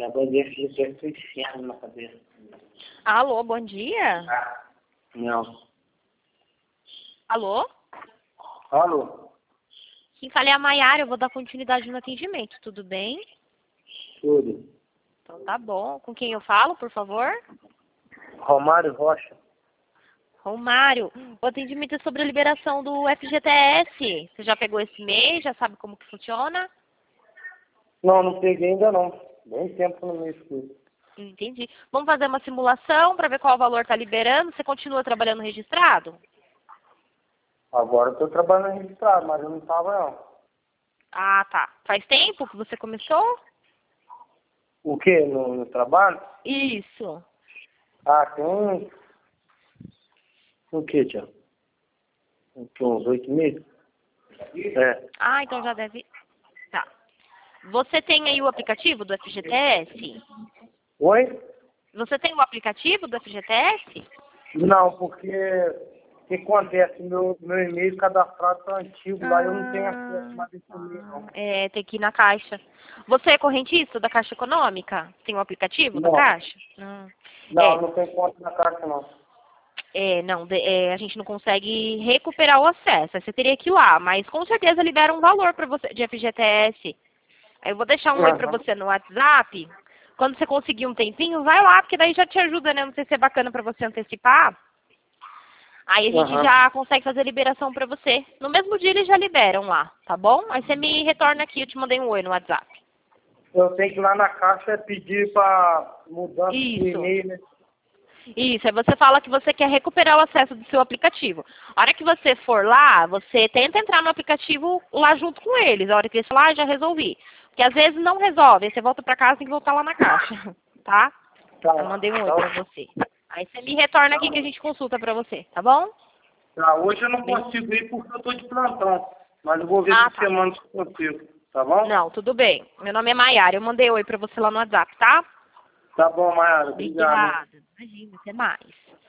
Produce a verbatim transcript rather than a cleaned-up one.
negócio de F G T S foi inferno na cabeça. Alô, bom dia. Ah, não. Alô? Alô? Quem fala é a Maiara, eu vou dar continuidade no atendimento, tudo bem? Tudo. Então tá bom. Com quem eu falo, por favor? Romário Rocha. Romário, o atendimento é sobre a liberação do F G T S. Você já pegou esse mês? Já sabe como que funciona? Não, não peguei ainda não. Bem tempo no meu estudo. Entendi. Vamos fazer uma simulação para ver qual valor está liberando. Você continua trabalhando registrado? Agora eu tô trabalhando registrado, mas eu não tava não. Ah, tá. Faz tempo que você começou? O quê? No, no trabalho? Isso. Ah, tem... O quê, tia? Tem uns oito meses? É. Ah, então já deve... Tá. Você tem aí o aplicativo do F G T S? Oi? Você tem o aplicativo do F G T S? Não, porque... O que acontece? Meu, meu e-mail cadastrado tá antigo, lá eu não tenho acesso mais a esse e-mail, não. É, tem que ir na Caixa. Você é correntista da Caixa Econômica? Tem o aplicativo da Não. Caixa? Não. Não, É, não tem conta na caixa, não. é não, de- é, a gente não consegue recuperar o acesso. Aí você teria que ir lá, mas com certeza libera um valor para você de F G T S. Aí eu vou deixar um oi para Aham. você no WhatsApp. Quando você conseguir um tempinho, vai lá, porque daí já te ajuda, né? Não sei se é bacana para você antecipar. Aí a gente Aham. já consegue fazer a liberação para você. No mesmo dia eles já liberam lá, tá bom? Aí você me retorna aqui, eu te mandei um oi no WhatsApp. Eu tenho que ir lá na caixa pedir para mudança de Isso. e-mail, né? Isso, aí você fala que você quer recuperar o acesso do seu aplicativo. A hora que você for lá, você tenta entrar no aplicativo lá junto com eles. A hora que eles falar, ah, já resolvi. Porque às vezes não resolve, aí você volta pra casa e tem que voltar lá na caixa, tá? Tá. Eu mandei um oi Tá, pra você. Aí você me retorna aqui que a gente consulta pra você, tá bom? tá. Hoje eu não Bem- consigo ir porque eu tô de plantão. Mas eu vou ver Ah, se tá. semana se eu consigo. Tá bom? Não, tudo bem. Meu nome é Maiara, eu mandei oi pra você lá no WhatsApp, tá? Tá bom, Mayara. Obrigado. Hein? Obrigada. Imagina, até mais.